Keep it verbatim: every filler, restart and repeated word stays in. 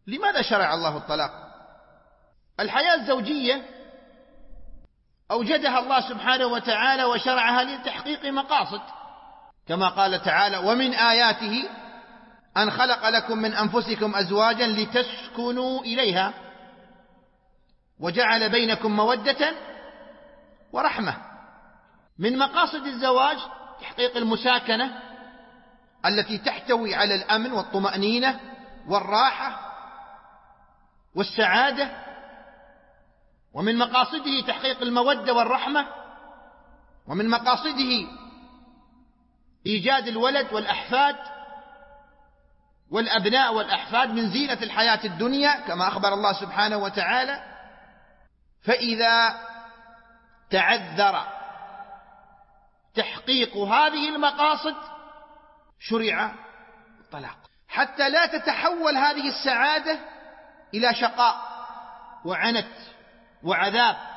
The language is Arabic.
لماذا شرع الله الطلاق؟ الحياة الزوجية أوجدها الله سبحانه وتعالى وشرعها لتحقيق مقاصد، كما قال تعالى: ومن آياته أن خلق لكم من أنفسكم أزواجا لتسكنوا إليها وجعل بينكم مودة ورحمة. من مقاصد الزواج تحقيق المساكنة التي تحتوي على الأمن والطمأنينة والراحة والسعادة، ومن مقاصده تحقيق المودة والرحمة، ومن مقاصده إيجاد الولد والأحفاد والأبناء والأحفاد من زينة الحياة الدنيا كما أخبر الله سبحانه وتعالى. فإذا تعذر تحقيق هذه المقاصد شرع الطلاق، حتى لا تتحول هذه السعادة إلى شقاء وعنت وعذاب